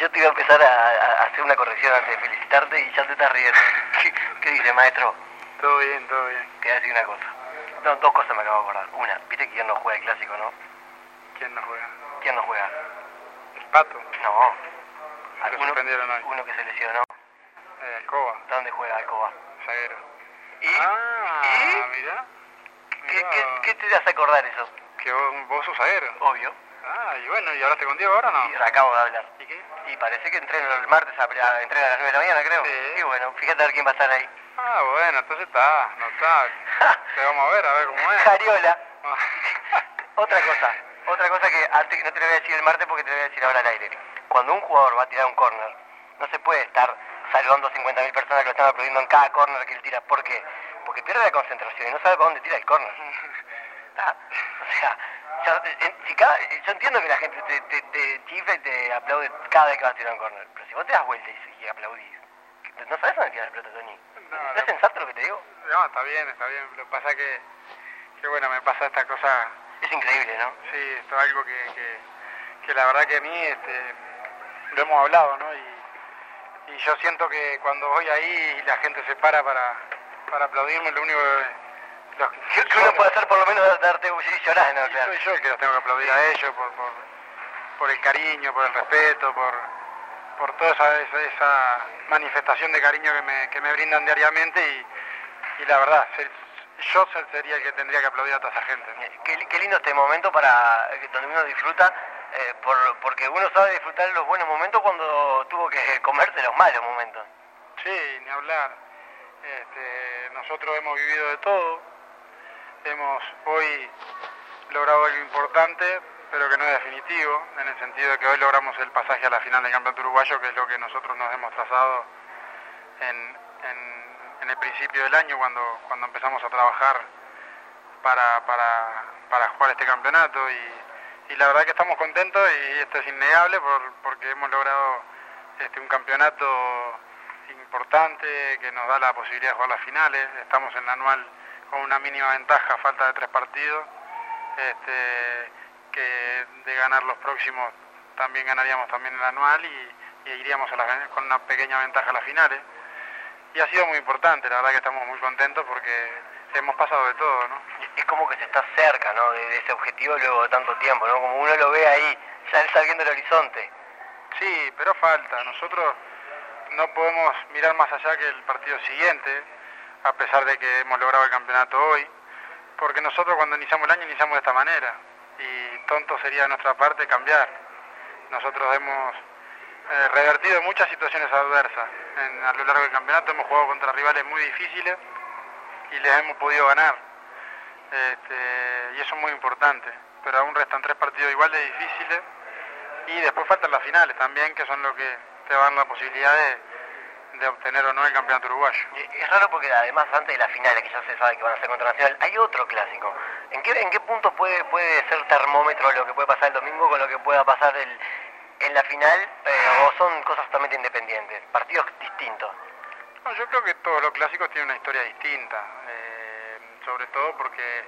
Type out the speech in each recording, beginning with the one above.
yo te iba a empezar a hacer una corrección antes de felicitarte y ya te estás riendo. ¿Qué dice, maestro? Todo bien, todo bien. Te voy a decir una cosa. No, dos cosas me acabo de acordar. Una, viste que quién no juega el clásico, ¿no? ¿Quién no juega? ¿Quién no juega? ¿El Pato? No. Lo suspendieron hoy. Uno que se lesionó. Alcoba. ¿Dónde juega Alcoba? Zaguero. ¿Y? Mirá. ¿Qué te hace acordar eso? Que vos sos zaguero. Obvio. Y bueno, ¿y hablaste con Diego ahora o no? Y acabo de hablar. ¿Y qué? Y parece que entreno el martes, entrena a las 9 de la mañana, creo. Sí. Y bueno, fíjate a ver quién va a estar ahí. Bueno, entonces está, notable. Te vamos a ver cómo es. Jariola. Otra cosa que antes no te lo voy a decir el martes porque te lo voy a decir ahora al aire. Cuando un jugador va a tirar un córner, no se puede estar saludando a 50.000 personas que lo están aplaudiendo en cada córner que él tira. ¿Por qué? Porque pierde la concentración y no sabe para dónde tira el córner. O sea, yo entiendo que la gente te chifla y te aplaude cada vez que vas a tirar un córner. Pero si vos te das vuelta y aplaudís, ¿no sabes dónde tirar la pelota, Tony? ¿No es sensato lo que te digo? No, está bien. Lo que pasa que bueno, me pasa esta cosa. Es increíble, ¿no? Sí, esto es algo que la verdad que a mí lo hemos hablado, ¿no? Y yo siento que cuando voy ahí y la gente se para aplaudirme, lo único que uno puede hacer por lo menos darte y llorar, ¿no? Claro. Soy yo el que los tengo que aplaudir a ellos por el cariño, por el respeto, por toda esa manifestación de cariño que me brindan diariamente y la verdad, yo sería el que tendría que aplaudir a toda esa gente, ¿no? Qué lindo este momento donde uno disfruta, porque uno sabe disfrutar los buenos momentos cuando tuvo que comerse los malos momentos. Sí, ni hablar. Nosotros hemos vivido de todo, hemos hoy logrado algo importante, pero que no es definitivo, en el sentido de que hoy logramos el pasaje a la final del Campeonato Uruguayo, que es lo que nosotros nos hemos trazado en el principio del año cuando empezamos a trabajar para jugar este campeonato y la verdad que estamos contentos y esto es innegable porque hemos logrado un campeonato importante que nos da la posibilidad de jugar las finales. Estamos en la anual con una mínima ventaja a falta de 3 partidos, que de ganar los próximos también ganaríamos también el anual y iríamos con una pequeña ventaja a las finales. Y ha sido muy importante, la verdad que estamos muy contentos porque hemos pasado de todo, ¿no? Es como que se está cerca, ¿no? De ese objetivo luego de tanto tiempo, ¿no? Como uno lo ve ahí, ya está viendo el horizonte. Sí, pero falta. Nosotros no podemos mirar más allá que el partido siguiente, a pesar de que hemos logrado el campeonato hoy, porque nosotros cuando iniciamos el año iniciamos de esta manera y tonto sería de nuestra parte cambiar. Nosotros hemos revertido muchas situaciones adversas a lo largo del campeonato, hemos jugado contra rivales muy difíciles y les hemos podido ganar, y eso es muy importante, pero aún restan 3 partidos igual de difíciles y después faltan las finales también, que son lo que te dan la posibilidad de obtener o no el campeonato uruguayo. Es raro porque además antes de las finales, que ya se sabe que van a ser contra Nacional, hay otro clásico. ¿En qué punto puede ser termómetro lo que puede pasar el domingo con lo que pueda pasar en la final, o son cosas totalmente independientes, partidos distintos? No, yo creo que todos los clásicos tienen una historia distinta, sobre todo porque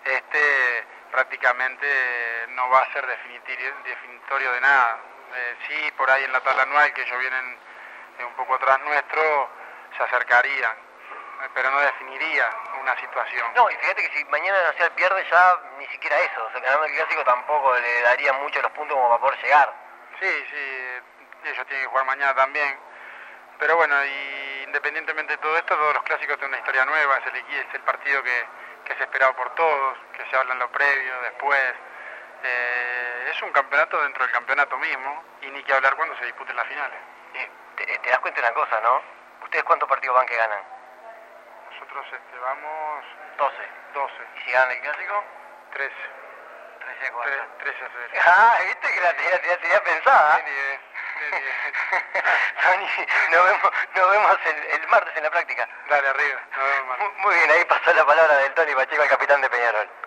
prácticamente no va a ser definitorio de nada. Sí, por ahí en la tabla anual, que ellos vienen un poco atrás nuestro, se acercarían, pero no definiría una situación. No, y fíjate que si mañana Nacional pierde ya ni siquiera eso, o sea, ganando el clásico tampoco le daría mucho los puntos como para poder llegar. Sí, ellos tienen que jugar mañana también, pero bueno, y independientemente de todo esto, todos los clásicos tienen una historia nueva, es el partido que es esperado por todos, que se habla en lo previo, después. Es un campeonato dentro del campeonato mismo, y ni que hablar cuando se disputen las finales. Te das cuenta de una cosa, ¿no? ¿Ustedes cuántos partidos van que ganan? Nosotros vamos 12. ¿Y si ganan el clásico? 13. 13-0. Viste que la tenía pensada. Tony, nos vemos el martes en la práctica. Dale, arriba, nos vemos. Muy bien, ahí pasó la palabra del Tony Pacheco, el capitán de Peñarol.